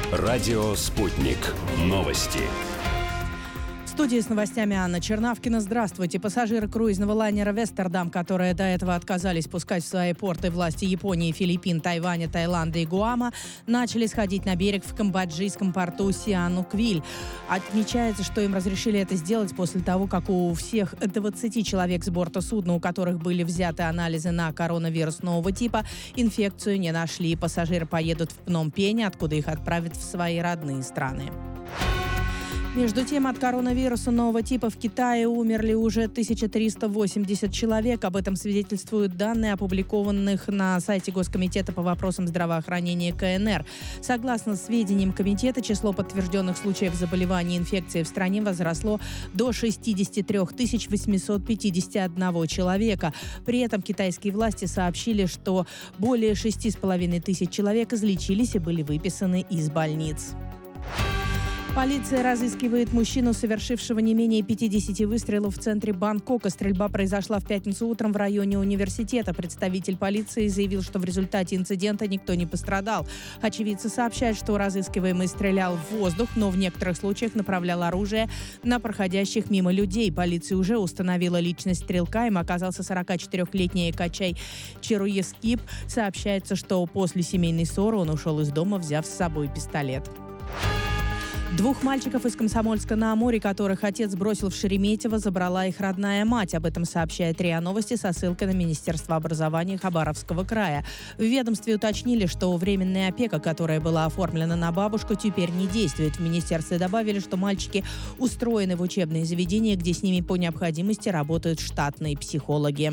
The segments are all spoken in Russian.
Радио «Спутник». Новости. В студии с новостями Анна Чернавкина. Здравствуйте. Пассажиры круизного лайнера «Вестердам», которые до этого отказались пускать в свои порты власти Японии, Филиппин, Тайваня, Таиланда и Гуама, начали сходить на берег в камбоджийском порту Сиануквиль. Отмечается, что им разрешили это сделать после того, как у всех 20 человек с борта судна, у которых были взяты анализы на коронавирус нового типа, инфекцию не нашли. Пассажиры поедут в Пномпень, откуда их отправят в свои родные страны. Между тем, от коронавируса нового типа в Китае умерли уже 1380 человек. Об этом свидетельствуют данные, опубликованных на сайте Госкомитета по вопросам здравоохранения КНР. Согласно сведениям комитета, число подтвержденных случаев заболевания инфекцией в стране возросло до 63 851 человека. При этом китайские власти сообщили, что более 6,5 тысяч человек излечились и были выписаны из больниц. Полиция разыскивает мужчину, совершившего не менее 50 выстрелов в центре Бангкока. Стрельба произошла в пятницу утром в районе университета. Представитель полиции заявил, что в результате инцидента никто не пострадал. Очевидцы сообщают, что разыскиваемый стрелял в воздух, но в некоторых случаях направлял оружие на проходящих мимо людей. Полиция уже установила личность стрелка. Им оказался 44-летний Качай Чируескип. Сообщается, что после семейной ссоры он ушел из дома, взяв с собой пистолет. Двух мальчиков из Комсомольска-на-Амуре, которых отец бросил в Шереметьево, забрала их родная мать. Об этом сообщает РИА Новости со ссылкой на Министерство образования Хабаровского края. В ведомстве уточнили, что временная опека, которая была оформлена на бабушку, теперь не действует. В министерстве добавили, что мальчики устроены в учебные заведения, где с ними по необходимости работают штатные психологи.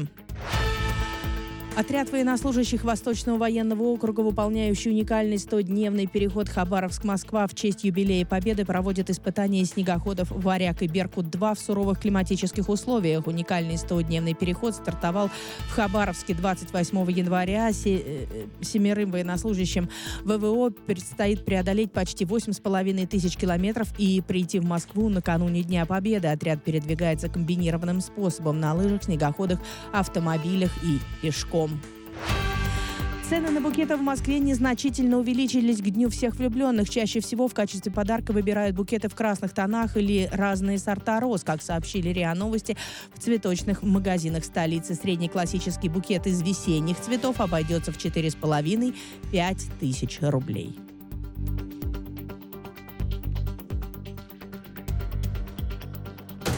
Отряд военнослужащих Восточного военного округа, выполняющий уникальный 100-дневный переход Хабаровск-Москва в честь юбилея Победы, проводит испытания снегоходов «Варяг» и «Беркут-2» в суровых климатических условиях. Уникальный 100-дневный переход стартовал в Хабаровске 28 января. Семерым военнослужащим ВВО предстоит преодолеть почти 8,5 тысяч километров и прийти в Москву накануне Дня Победы. Отряд передвигается комбинированным способом на лыжах, снегоходах, автомобилях и пешком. Цены на букеты в Москве незначительно увеличились к Дню всех влюбленных. Чаще всего в качестве подарка выбирают букеты в красных тонах или разные сорта роз, как сообщили РИА Новости в цветочных магазинах столицы. Средний классический букет из весенних цветов обойдется в 4,5-5 тысяч рублей.